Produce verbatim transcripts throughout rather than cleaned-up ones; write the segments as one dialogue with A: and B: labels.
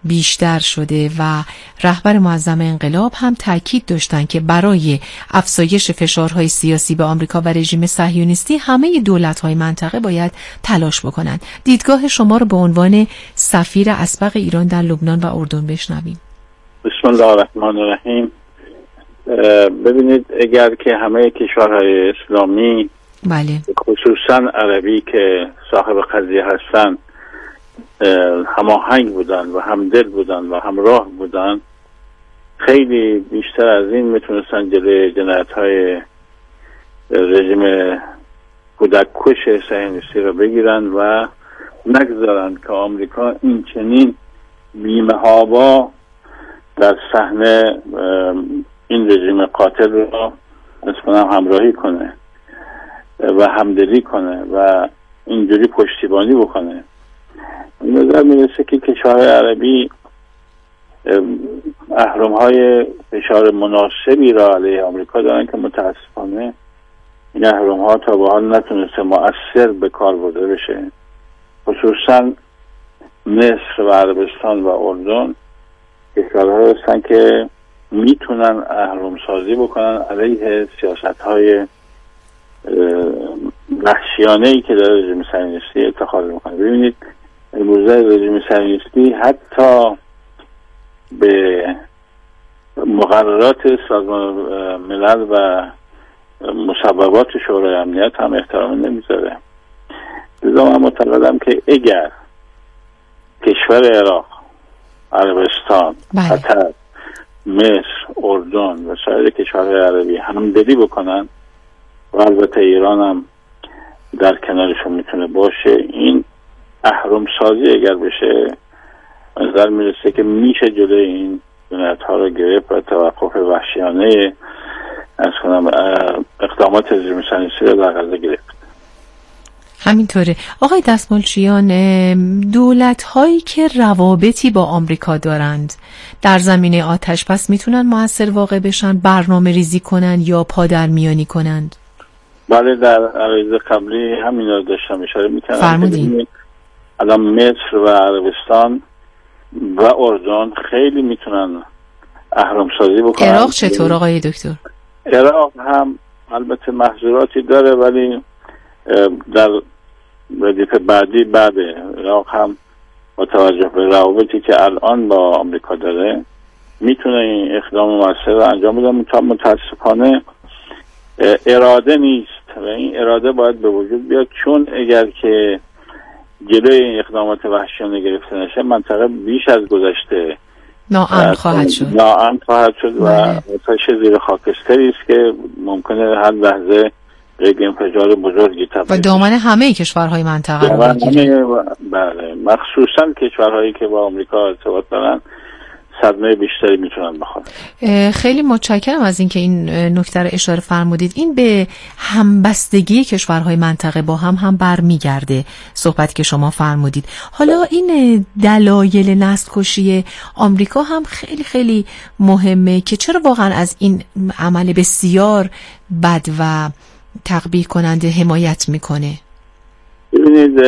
A: بیشتر شده و رهبر معظم انقلاب هم تاکید داشتن که برای افزایش فشارهای سیاسی به آمریکا و رژیم صهیونیستی همه دولت‌های منطقه باید تلاش بکنند. دیدگاه شما رو به عنوان سفیر اسبق ایران در لبنان و اردن بشنویم.
B: بسم الله الرحمن الرحیم. ببینید، اگر که همه کشورهای اسلامی
A: بله
B: خصوصا عربی که صاحب قضیه هستن هماهنگ بودن و همدل بودن و همراه بودن، خیلی بیشتر از این میتونستن جلوی جنایت‌های رژیم کودک کش صهیونیستی رو بگیرن و نگذارن که آمریکا این چنین بی‌محابا در صحنه این رژیم قاتل رو مثلا همراهی کنه و همدلی کنه و اینجوری پشتیبانی بکنه. این نظر میرسه که کشورهای عربی اهرم‌های فشار مناسبی را علیه آمریکا دارن که متاسفانه این اهرم‌ها تا به حال نتونسته مؤثر به کار برده بشه. خصوصا مصر و عربستان و اردن کشورهایی هستن که میتونن اهرم سازی بکنن علیه سیاست‌های وحشیانه‌ای که داره رژیم صهیونیستی اتخاذ میکنه. ببینید امروزه رژیم صهیونیستی حتی به مقررات سازمان ملل و مصوبات شورای امنیت هم احترام نمیذاره. لذا من معتقدم که اگر کشور عراق، عربستان، قطر، مصر، اردن و سایر کشورهای عربی همدلی بکنن و البته ایران هم در کنارشون میتونه باشه، این اهرم سازی اگر بشه نظر میرسه که میشه جلوی این جنایت‌ها رو گرفت و توقف وحشیانه از کنم اقدامات رژیم صهیونیستی رو در غزه گرفت.
A: همینطوره. آقای دستمالچیان، دولت هایی که روابطی با آمریکا دارند در زمینه آتش بس میتونن مؤثر واقع بشن، برنامه ریزی کنن یا پادرمیانی کنند؟
B: بله، در عرض قبلی همین رو داشتم اشاره میکنم.
A: فرمودین.
B: الان مصر و عربستان و اردن خیلی میتونن اهرم سازی بکنن.
A: عراق چطور آقای دکتر؟
B: عراق هم البته محظوراتی داره ولی در ردیف بعدی بعد عراق هم با توجه به روابطی که الان با آمریکا داره میتونه این اقدام مؤثر رو انجام بده. تا متاسفانه اراده نیست و این اراده باید به وجود بیاد، چون اگر که جلوی این اقدامات وحشیانه گرفته نشه منطقه بیش از گذشته
A: ناامن خواهد شد
B: ناامن خواهد شد و آتش زیر خاکستری است که ممکنه هر لحظه یک انفجار بزرگی تبدیل
A: و دامن همه کشورهای منطقه رو بگیره.
B: بله، مخصوصا کشورهایی که با آمریکا ارتباط دارن صدمه بیشتری میتونن بخورن.
A: خیلی متشکرم از اینکه این نکته رو اشاره فرمودید. این به همبستگی کشورهای منطقه با هم هم برمیگرده صحبت که شما فرمودید. حالا این دلایل نسل کشی آمریکا هم خیلی خیلی مهمه که چرا واقعا از این عمل بسیار بد و تقبیح کننده حمایت میکنه.
B: ببینید،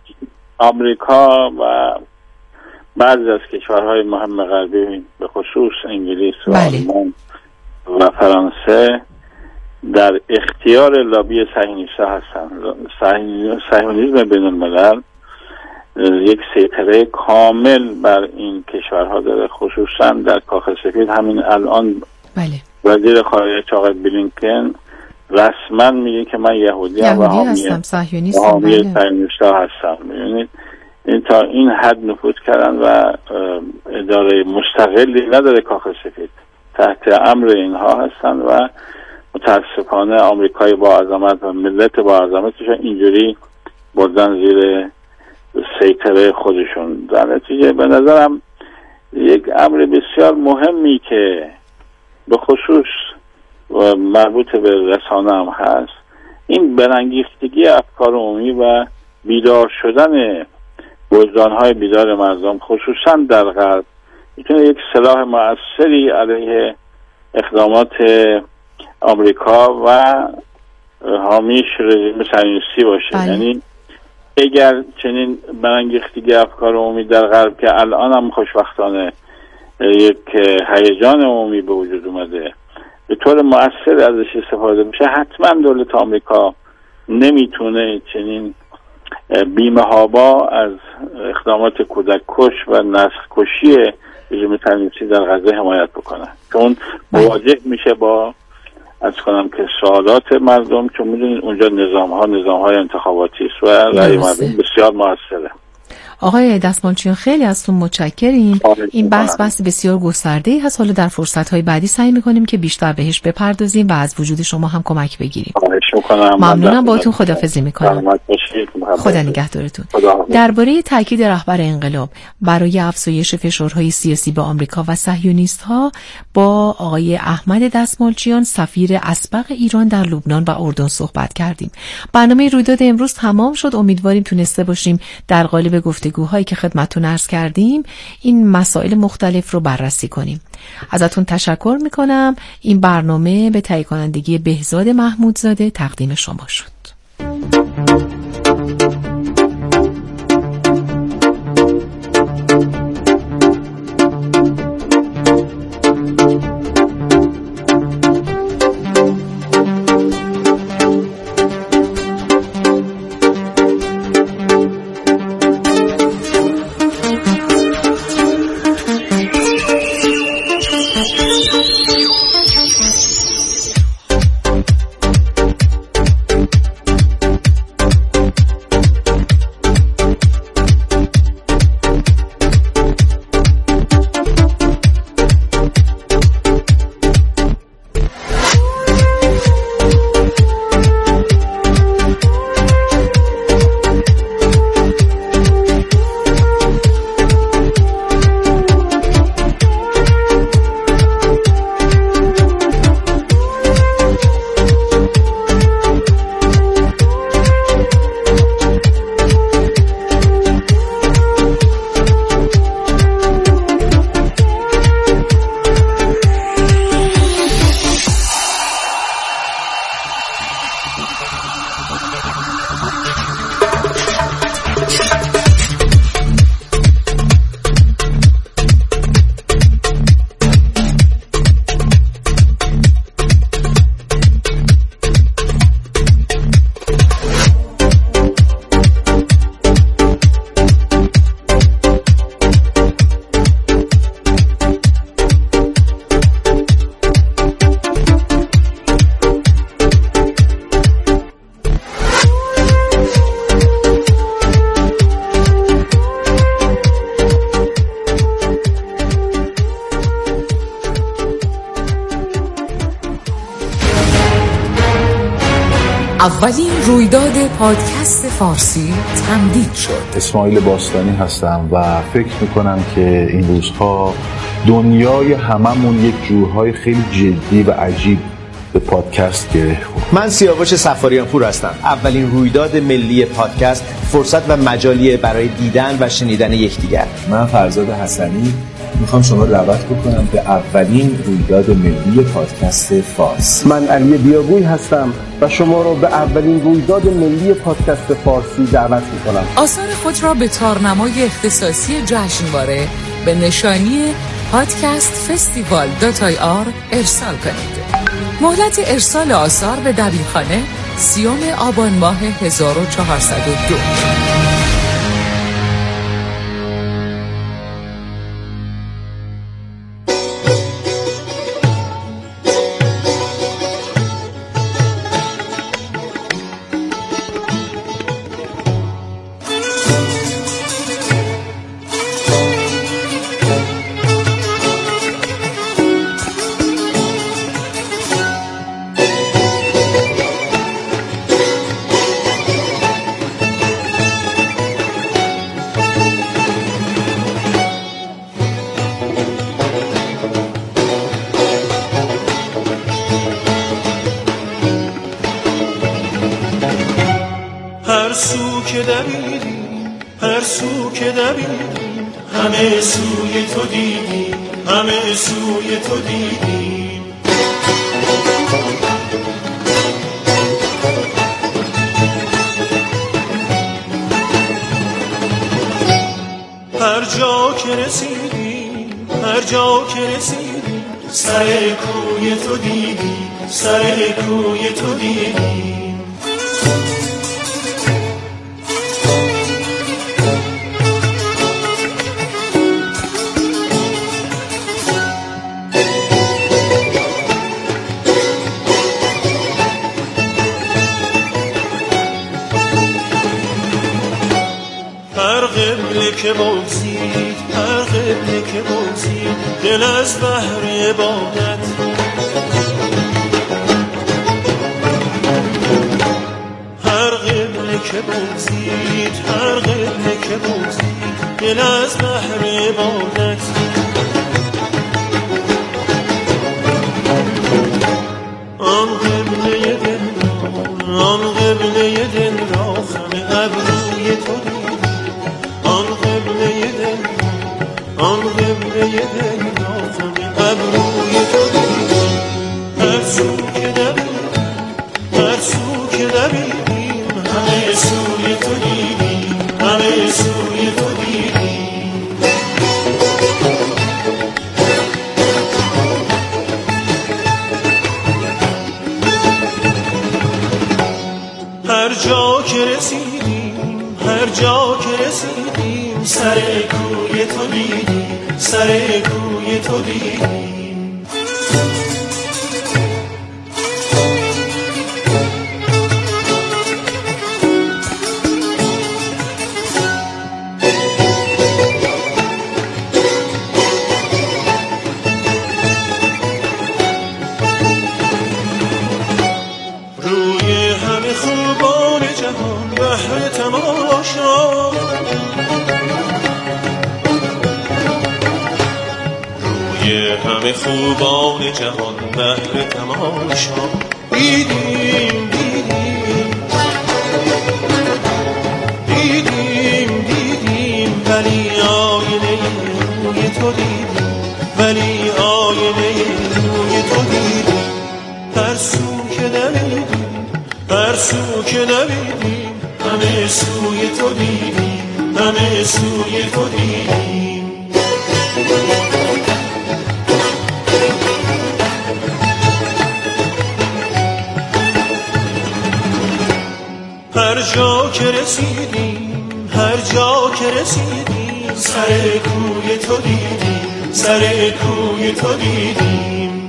B: آمریکا و بعضی از کشورهای مهم غربی به خصوص انگلیس و آلمان و فرانسه در اختیار لابی صهیونیست هستند. صهیونیسم بین الملل یک سیطره کامل بر این کشورها داره، خصوصا در کاخ سفید. همین الان
A: بله.
B: وزیر خارجه آقای بلینکن رسما میگه که من یهودی ام و حامی صهیونیست هستم. می‌بینید این تا این حد نفوذ کردن و اداره مستقلی نداره کاخ سفید، تحت امر اینها هستن و متاسفانه آمریکای با عظمت و ملت با عظمتش اینجوری بردن زیر سیطره خودشون. در نتیجه به نظرم یک امر بسیار مهمی که به خصوص مربوط به رسانه هم هست، این برانگیختگی افکار عمومی و بیدار شدن وجدان‌های بیدار مردم خصوصا در غرب میتونه یک سلاح مؤثری علیه اقدامات آمریکا و حامیش رژیم صهیونیستی باشه.
A: بله.
B: یعنی اگر چنین برانگیختگی افکار عمومی در غرب که الان هم خوشبختانه یک هیجان عمومی به وجود اومده به طور مؤثر ازش استفاده میشه، حتما دولت آمریکا نمیتونه چنین بی‌محابا از اقدامات کودک کش و نسل کشی رژیم صهیونیستی در غزه حمایت بکنه، چون مواجه میشه با از کنم که سوالات مردم، چون میدونید اونجا نظام ها نظام های انتخاباتی است و رأی مردم بسیار موثره.
A: آقای دستمالچیان خیلی ازتون متشکریم. این بحث بحث بسیار گسترده‌ای هست. حالا در فرصت‌های بعدی سعی می‌کنیم که بیشتر بهش بپردازیم و از وجود شما هم کمک بگیریم. ممنونم، باهاتون خداحافظی می‌کنم. خدا نگهدارتون. درباره تاکید رهبر انقلاب برای افزایش فشارهای سیاسی به آمریکا و صهیونیست‌ها با آقای احمد دستمالچیان سفیر اسبق ایران در لبنان و اردن صحبت کردیم. برنامه رویداد امروز تمام شد. امیدواریم تونسته باشیم در قالب گفتگوهایی که خدمتتون عرض کردیم این مسائل مختلف رو بررسی کنیم. ازتون تشکر میکنم. این برنامه به تهیه کنندگی بهزاد محمودزاده تقدیم شما شد.
C: اولین رویداد پادکست فارسی تمدید شد.
D: اسماعیل باستانی هستم و فکر میکنم که این روزها دنیای هممون یک جورهای خیلی جدی و عجیب به پادکست گره خورد.
E: من سیاوش سفاریان پور هستم. اولین رویداد ملی پادکست فرصت و مجالیه برای دیدن و شنیدن یکدیگر.
F: من فرزاد حسنی میخوام شما دعوت بکنم به اولین رویداد ملی پادکست فارسی.
G: من علی بیابوی هستم و شما را به اولین رویداد ملی پادکست فارسی دعوت میکنم.
C: آثار خود را به تارنمای اختصاصی جشنواره به نشانی پادکست فستیوال دات آی آر ارسال کنید. مهلت ارسال آثار به دبیرخانه سیوم آبان ماه هزار و چهارصد و دو.
H: هر سو که دویدیم هر سو که دویدیم همه سوی تو دیدیم همه سوی تو دیدیم. که رسیدیم هر جا که رسیدیم سر کوی تو دیدیم سر کوی تو دیدیم. که بگذید هر قبله که بگذید دل از بحر عبادت هر قبله که بگذید هر قبله که بگذید دل از بحر عبادت آن قبله دل را آن قبله دل را خم ابروی تو آن قبله دل نازم ابروی تو دیدیم هر سو که دویدیم هر سو که دویدیم همه سوی تو دیدیم همه سوی تو دیدیم. هر جا که رسیدیم هر جا که رسیدیم سر کوی تو دیدیم سر کوی تو دیدیم. روی همه خوبان جهان بهر تماشا همه خوبان جهان بهر تماشا دیدیم دیدیم دیدیم دیدیم ولی آینه روی تو دیدیم ولی آینه روی تو دیدیم هر سو که دویدیم هر سو که دویدیم همه سوی تو دیدیم همه سوی تو دیدیم. هر جا که رسیدیم هر جا که رسیدیم سر کوی تو دیدیم سر کوی تو دیدیم.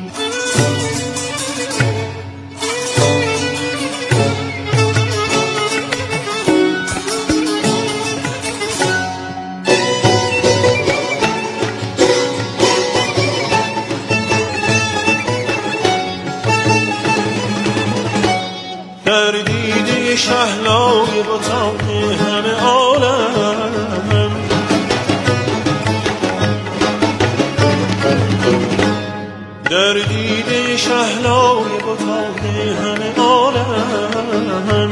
H: در دیده شهلای بتان همه عالم در دیده شهلای بتان همه عالم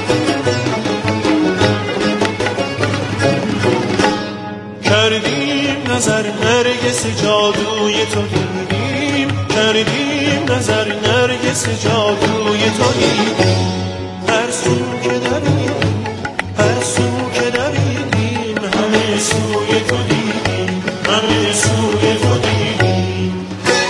H: کردیم نظر نرگس جادوی تو دیدیم کردیم نظر نرگس جادوی تو دیدیم هر سو که دویدیم هر سو که دویدیم همه سوی تو دیدیم همه سوی تو دیدیم.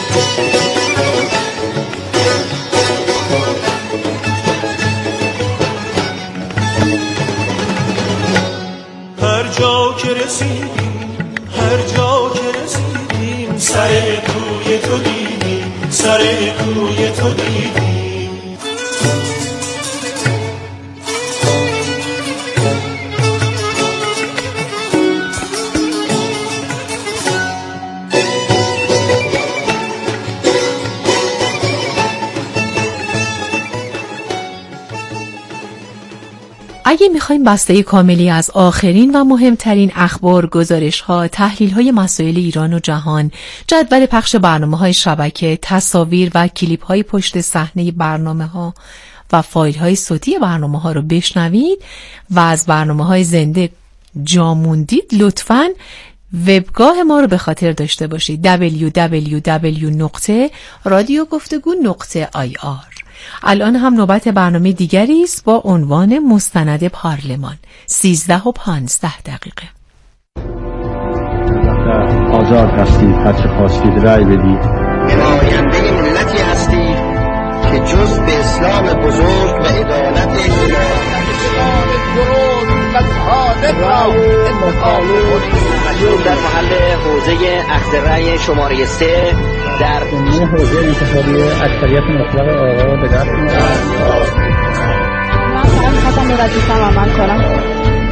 H: هر جا که رسیدیم هر جا که رسیدیم سر کوی تو دیدیم سر کوی تو دیدیم.
A: اگه میخوایم بسته کاملی از آخرین و مهمترین اخبار، گزارش‌ها، تحلیل‌های مسائل ایران و جهان، جدول پخش برنامه‌های شبکه، تصاویر و کلیپ‌های پشت صحنه برنامه‌ها و فایل‌های صوتی برنامه‌ها رو بشنوید و از برنامه‌های زنده جا موندید، لطفاً وبگاه ما رو به خاطر داشته باشید دبلیو دبلیو دبلیو دات رادیو گفتگو دات آی آر. الان هم نوبت برنامه دیگری است با عنوان مستند پارلمان. سیزده و پانزده دقیقه.
G: آزاد هستید هرچه خواستید رأی بدید.
I: نماینده ملتی هستید که جز به اسلام بزرگ و عدالت الهی در محل حوزه اخذ رأی شماره سه در
J: حوزه انتخابی اکثریت مطلق آقا به دست میاد.
K: من فقط می‌خواستم به وظیفه‌ام عمل کنم.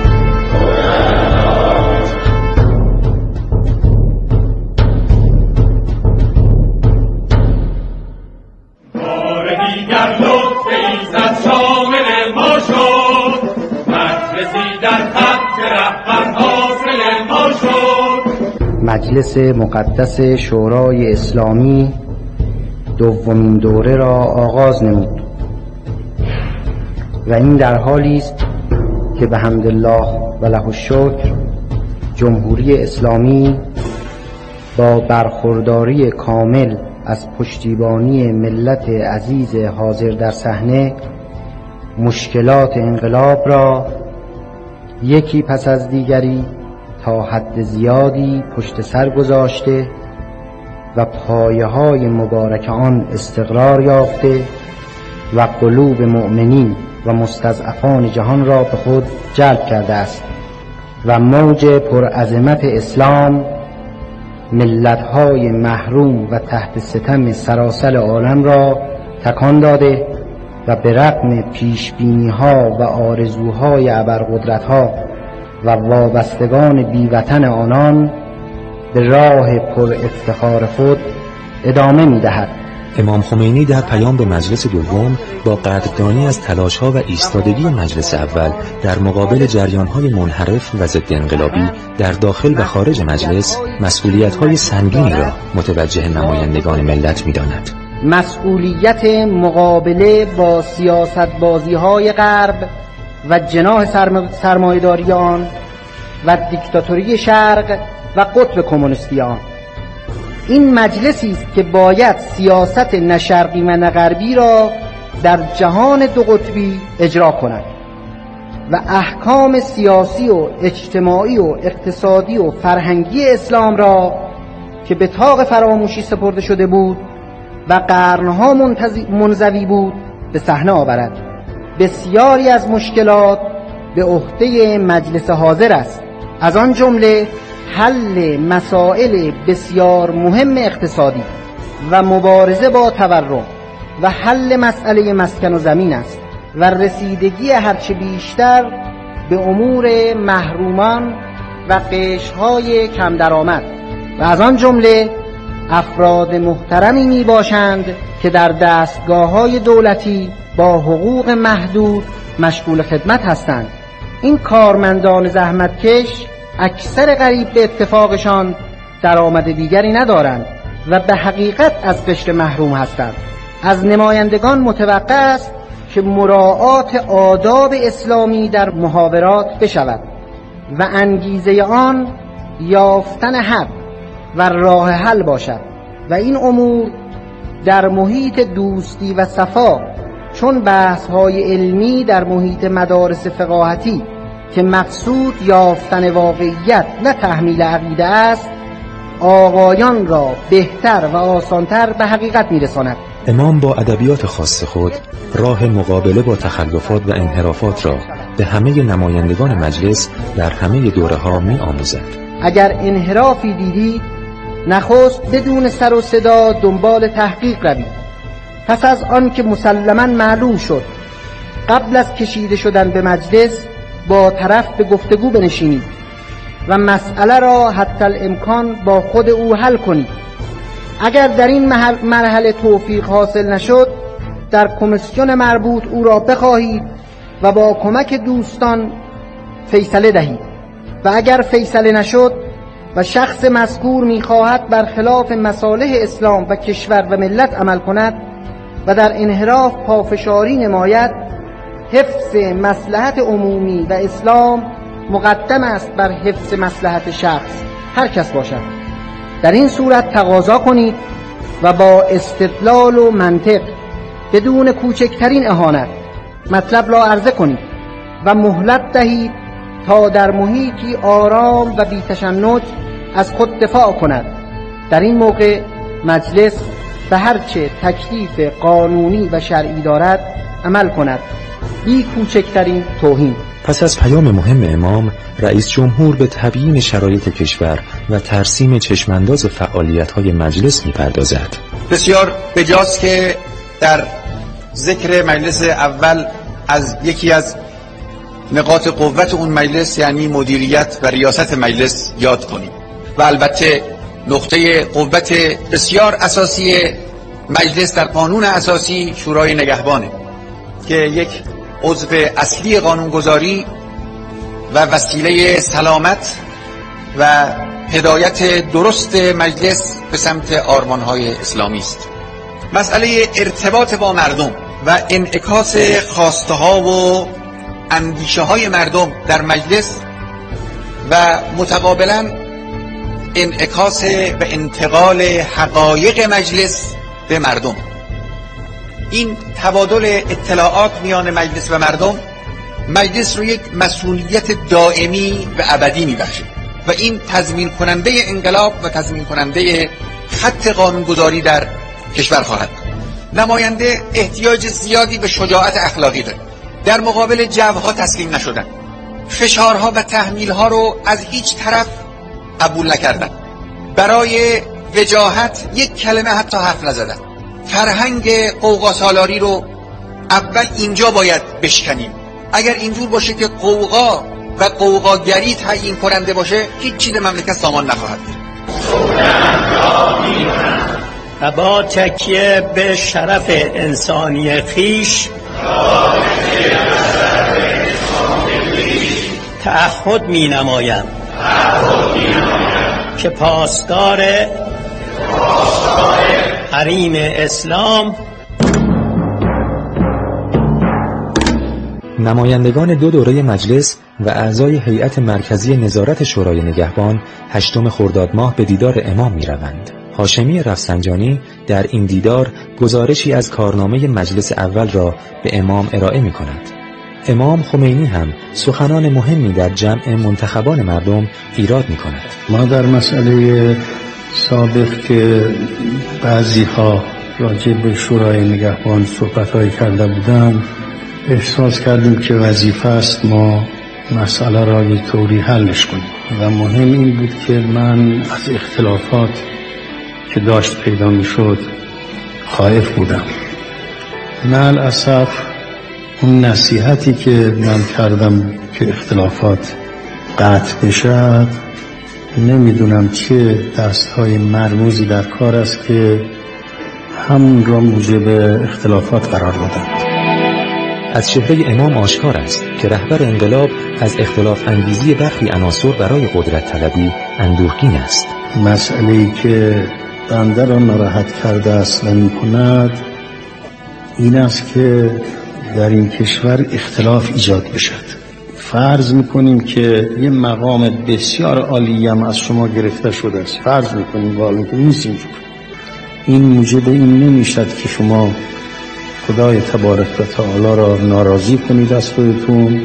L: مجلس مقدس شورای اسلامی دومین دوره را آغاز نمود و این در حالی است که به حمدالله و له الشکر جمهوری اسلامی با برخورداری کامل از پشتیبانی ملت عزیز حاضر در صحنه مشکلات انقلاب را یکی پس از دیگری تا حد زیادی پشت سر گذاشته و پایه های مبارک آن استقرار یافته و قلوب مؤمنین و مستضعفان جهان را به خود جلب کرده است و موج پرعظمت اسلام ملت‌های محروم و تحت ستم سراسر عالم را تکان داده و به رغم پیشبینی‌ها و آرزوهای ابرقدرت‌ها و وابستگان بیوطن آنان به راه پر افتخار خود ادامه می‌دهد.
M: امام خمینی در پیام به مجلس دوم با قدردانی از تلاش‌ها و ایستادگی مجلس اول در مقابل جریان‌های منحرف و ضد انقلابی در داخل و خارج مجلس مسئولیت‌های سنگینی را متوجه نمایندگان ملت می‌داند.
L: مسئولیت مقابله با سیاست‌بازی‌های غرب و جناح سرم... سرمایه‌داری آن و دیکتاتوری شرق و قطب کمونیستی آن. این مجلسی است که باید سیاست نه شرقی و نه غربی را در جهان دو قطبی اجرا کند و احکام سیاسی و اجتماعی و اقتصادی و فرهنگی اسلام را که به طاق فراموشی سپرده شده بود و قرنها منزوی بود به صحنه آورد. بسیاری از مشکلات به عهده مجلس حاضر است، از آن جمله حل مسائل بسیار مهم اقتصادی و مبارزه با تورم و حل مسئله مسکن و زمین است و رسیدگی هرچه بیشتر به امور محرومان و قشرهای کم درآمد و از آن جمله افراد محترمی می باشند که در دستگاه‌های دولتی با حقوق محدود مشغول خدمت هستند. این کارمندان زحمتکش اکثر قریب به اتفاقشان درآمد دیگری ندارند و به حقیقت از قشر محروم هستند. از نمایندگان متوقع است که مراعات آداب اسلامی در محاورات بشود و انگیزه آن یافتن حق و راه حل باشد و این امور در محیط دوستی و صفا، چون بحث‌های علمی در محیط مدارس فقاهتی که مقصود یافتن واقعیت نه تحمیل عقیده است، آقایان را بهتر و آسانتر به حقیقت میرساند.
M: امام با ادبیات خاص خود راه مقابله با تخلفات و انحرافات را به همه نمایندگان مجلس در همه دوره‌ها می‌آموزد.
L: اگر انحرافی دیدید، نخست بدون سر و صدا دنبال تحقیق روید. پس از آن که مسلماً معلوم شد، قبل از کشیده شدن به مجلس با طرف به گفتگو بنشینید و مسئله را حتی الامکان با خود او حل کنید. اگر در این مرحله توفیق حاصل نشد، در کمیسیون مربوط او را بخواهید و با کمک دوستان فیصله دهید و اگر فیصله نشد و شخص مذکور می‌خواهد برخلاف مصالح اسلام و کشور و ملت عمل کند و در انحراف پافشاری نماید، حفظ مصلحت عمومی و اسلام مقدم است بر حفظ مصلحت شخص هر کس باشد. در این صورت تقاضا کنید و با استدلال و منطق بدون کوچکترین اهانت مطلب را عرضه کنید و مهلت دهید تا در محیطی آرام و بی تشنج از خود دفاع کند. در این موقع مجلس به هرچه تکلیف قانونی و شرعی دارد عمل کند بی کوچکترین توهین.
M: پس از پیام مهم امام، رئیس جمهور به تبیین شرایط کشور و ترسیم چشمانداز فعالیت‌های مجلس می‌پردازد.
N: بسیار بجاست که در ذکر مجلس اول از یکی از نقاط قوت اون مجلس یعنی مدیریت و ریاست مجلس یاد کنیم و البته نقطه قوت بسیار اساسی مجلس در قانون اساسی شورای نگهبانه که یک عضو اصلی قانونگذاری و وسیله سلامت و هدایت درست مجلس به سمت آرمانهای اسلامی است. مسئله ارتباط با مردم و انعکاس خواسته ها و اندیشه های مردم در مجلس و متقابلا انعکاس و انتقال حقایق مجلس به مردم. این تبادل اطلاعات میان مجلس و مردم مجلس رو یک مسئولیت دائمی و ابدی میبخشه و این تضمین کننده انقلاب و تضمین کننده خط قانونگذاری در کشور خواهد. نماینده احتیاج زیادی به شجاعت اخلاقی داره. در مقابل جوها تسلیم نشدن، فشارها و تحمیلها رو از هیچ طرف قبول نکردن، برای وجاهت یک کلمه حتی حرف نزدن. فرهنگ قوقا سالاری رو اول اینجا باید بشکنیم. اگر اینجور باشه که قوقا و قوقاگری تعیین کننده باشه هیچ چیز مملکت سامان نخواهد بود.
J: و با تکیه به شرف انسانی خیش تعهد می نمایم که پاسدار حریم اسلام
M: نمایندگان دو دوره مجلس و اعضای هیئت مرکزی نظارت شورای نگهبان هشتم خرداد ماه به دیدار امام می روند. هاشمی رفسنجانی در این دیدار گزارشی از کارنامه مجلس اول را به امام ارائه می کند. امام خمینی هم سخنان مهمی در جمع منتخبان مردم ایراد می کند.
O: ما در مسئله سابق که بعضی ها راجع به شورای نگهبان صحبت‌هایی کرده بودند احساس کردیم که وظیفه است ما مسئله را یک طوری حلش کنیم و مهم این بود که من از اختلافات که داشت پیدا می شد خائف بودم. نه الاسف اون نصیحتی که من کردم که اختلافات قطع بشد نمیدونم چه دستهای مرموزی در کار است که همون را موجب اختلافات قرار دادند.
M: از چهره امام آشکار است که رهبر انقلاب از اختلاف انگیزی برخی عناصر برای قدرت طلبی اندوهگین است.
O: مسئله‌ای که بنده را ناراحت کرده است و می‌کند این است که در این کشور اختلاف ایجاد بشد. فرض می‌کنیم که یه مقام بسیار عالی هم از شما گرفته شده است. فرض می‌کنیم والا که نیست اینجور. این موجب این نمی‌شد که شما خدای تبارک و تعالی را ناراضی کنید از خودتون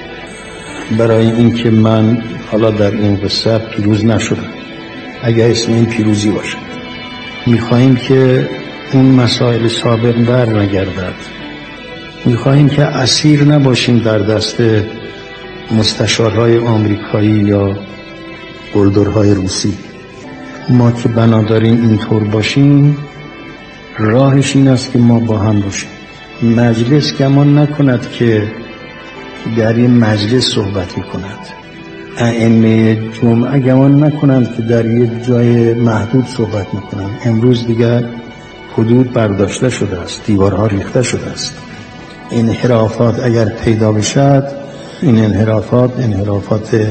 O: برای اینکه من حالا در این قصه پیروز نشدم. اگر اسم این پیروزی باشد میخواهیم که اون مسائل سابق بر نگردد. میخواهیم که اسیر نباشیم در دست مستشارهای آمریکایی یا قلدرهای روسی. ما که بنا داریم اینطور باشیم راهش این است که ما با هم باشیم. مجلس گمان نکند که در این مجلس صحبت میکند. ائمه جمعه گمان نکنند که در یک جای محدود صحبت میکنند. امروز دیگر حدود برداشته شده است، دیوارها ریخته شده است. انحرافات اگر پیدا بشد این انحرافات انحرافات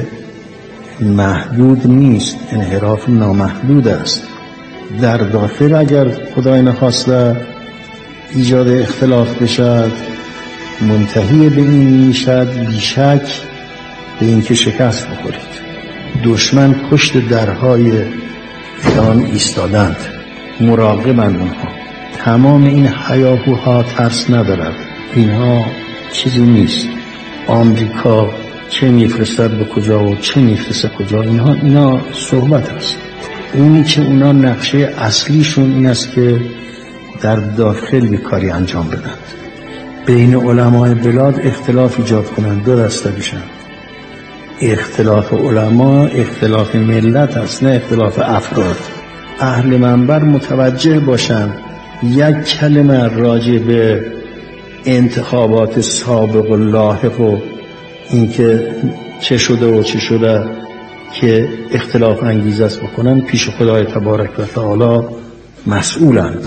O: محدود نیست، انحراف نامحدود است. در داخل اگر خدای نخواسته ایجاد اختلاف بشد منتهی به این میشد بیشک به اینکه شکست بخورید. دشمن پشت درهای ایران ایستادند، مراقبند اونها. تمام این هیاهوها ترس ندارد، اینها چیزی نیست. آمریکا چه میفرستد به کجا و چه میفرسته کجا، اینها اینا صحبت است. اونی که اونا نقشه اصلیشون این است که در داخل یک کاری انجام بدن، بین علمای بلاد اختلاف ایجاد کنند، دو دسته بشن. اختلاف علما اختلاف ملت است، نه اختلاف افراد. اهل منبر متوجه باشن یک کلمه راجع به انتخابات سابق و لاحق و اینکه چه شده و چه شده که اختلاف انگیز است بکنن پیش خدای تبارک و تعالی مسئولند.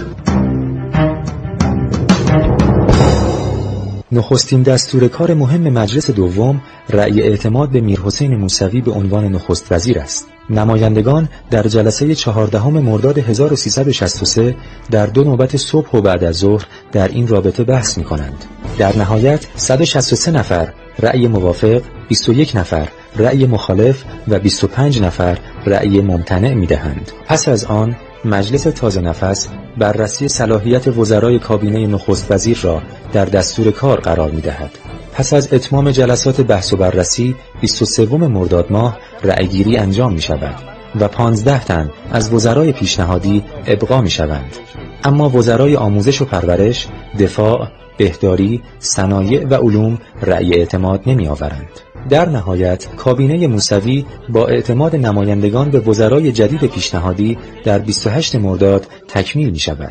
M: نخستین دستور کار مهم مجلس دوم رأی اعتماد به میرحسین موسوی به عنوان نخست وزیر است. نمایندگان در جلسه چهاردهم مرداد هزار و سیصد و شصت و سه در دو نوبت صبح و بعد از ظهر در این رابطه بحث می کنند. در نهایت صد و شصت و سه نفر رأی موافق، بیست و یک نفر رأی مخالف و بیست و پنج نفر رأی ممتنع می دهند. پس از آن مجلس تازه نفس بررسی صلاحیت وزرای کابینه نخست وزیر را در دستور کار قرار می دهد. پس از اتمام جلسات بحث و بررسی بیست و سوم مرداد ماه رأیگیری انجام می شود و پانزده تن از وزرای پیشنهادی ابقا می شوند. اما وزرای آموزش و پرورش، دفاع، بهداری، صنایع و علوم رأی اعتماد نمی آورند. در نهایت کابینه موسوی با اعتماد نمایندگان به وزرای جدید پیشنهادی در بیست و هشتم مرداد تکمیل می شود.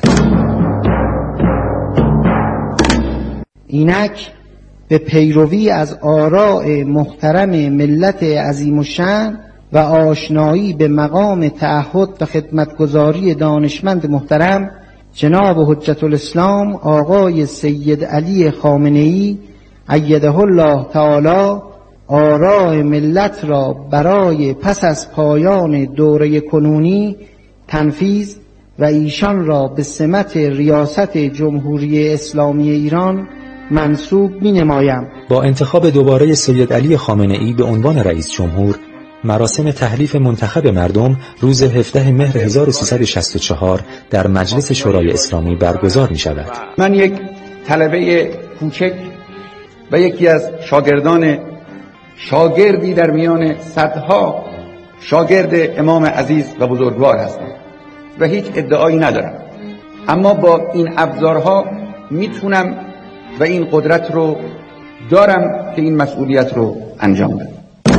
L: اینک به پیروی از آراء محترم ملت عظیم الشأن و آشنایی به مقام تعهد و خدمتگزاری دانشمند محترم جناب حجت الاسلام آقای سید علی خامنه‌ای ایده الله تعالی آراء ملت را برای پس از پایان دوره کنونی تنفیذ و ایشان را به سمت ریاست جمهوری اسلامی ایران منصوب می نمایم.
M: با انتخاب دوباره سید علی خامنه‌ای به عنوان رئیس جمهور، مراسم تحلیف منتخب مردم روز هفدهم مهر هزار و سیصد و شصت و چهار در مجلس شورای اسلامی برگزار می شود.
N: من یک طلبه کوچک و یکی از شاگردان شاگردی در میان صدها شاگرد امام عزیز و بزرگوار هستم و هیچ ادعایی ندارم، اما با این ابزارها میتونم و این قدرت رو دارم که این مسئولیت رو انجام بدم.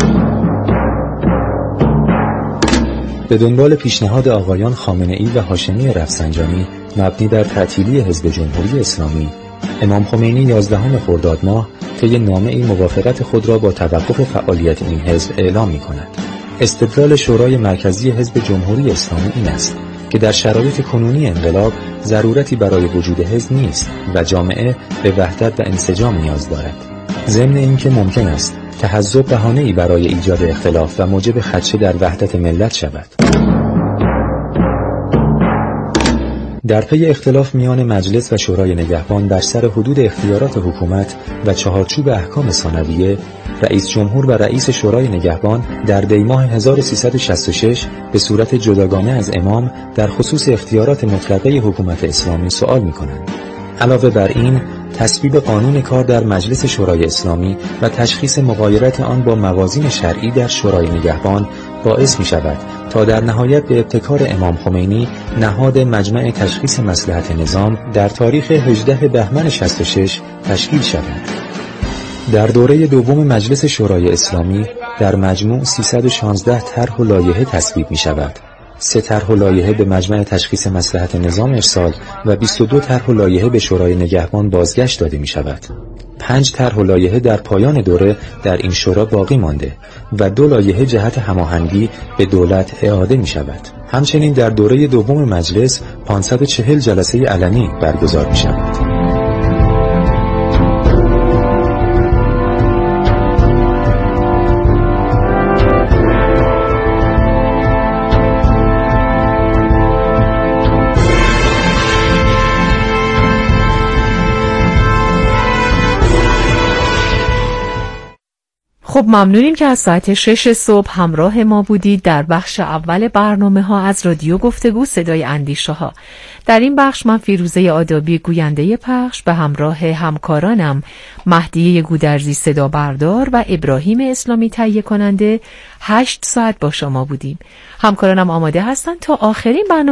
M: به دنبال پیشنهاد آقایان خامنه‌ای و هاشمی رفسنجانی مبنی بر تعطیلی حزب جمهوری اسلامی، امام خمینی یازدهم خرداد ماه طی نامه‌ای موافقت خود را با توقف فعالیت این حزب اعلام می‌کند. استدلال شورای مرکزی حزب جمهوری اسلامی این است که در شرایط کنونی انقلاب ضرورتی برای وجود حزب نیست و جامعه به وحدت و انسجام نیاز دارد. ضمن اینکه ممکن است تحزب بهانه‌ای برای ایجاد اختلاف و موجب خدشه در وحدت ملت شود. در پی اختلاف میان مجلس و شورای نگهبان بر سر حدود اختیارات حکومت و چهارچوب احکام ثانویه، رئیس جمهور و رئیس شورای نگهبان در دی ماه هزار و سیصد و شصت و شش به صورت جداگانه از امام در خصوص اختیارات مطلقه حکومت اسلامی سؤال می‌کنند. علاوه بر این، تصویب قانون کار در مجلس شورای اسلامی و تشخیص مغایرت آن با موازین شرعی در شورای نگهبان باعث می شود تا در نهایت به ابتکار امام خمینی نهاد مجمع تشخیص مصلحت نظام در تاریخ هجدهم بهمن شصت و شش تشکیل شود. در دوره دوم مجلس شورای اسلامی در مجموع سیصد و شانزده طرح و لایحه تصویب می شود. سه طرح و لایحه به مجمع تشخیص مصلحت نظام ارسال و بیست و دو طرح و لایحه به شورای نگهبان بازگشت داده می شود. پنج طرح و لایحه در پایان دوره در این شورا باقی مانده و دو لایحه جهت هماهنگی به دولت اعاده می شود. همچنین در دوره دوم مجلس پانصد و چهل جلسه علنی برگزار می شود.
A: خب ممنونیم که از ساعت شش صبح همراه ما بودید در بخش اول برنامه ها از رادیو گفتگو صدای اندیشه ها. در این بخش من فیروزه آدابی گوینده پخش به همراه همکارانم مهدیه گودرزی صدا بردار و ابراهیم اسلامی تهیه کننده هشت ساعت با شما بودیم. همکارانم آماده هستند تا آخرین برنامه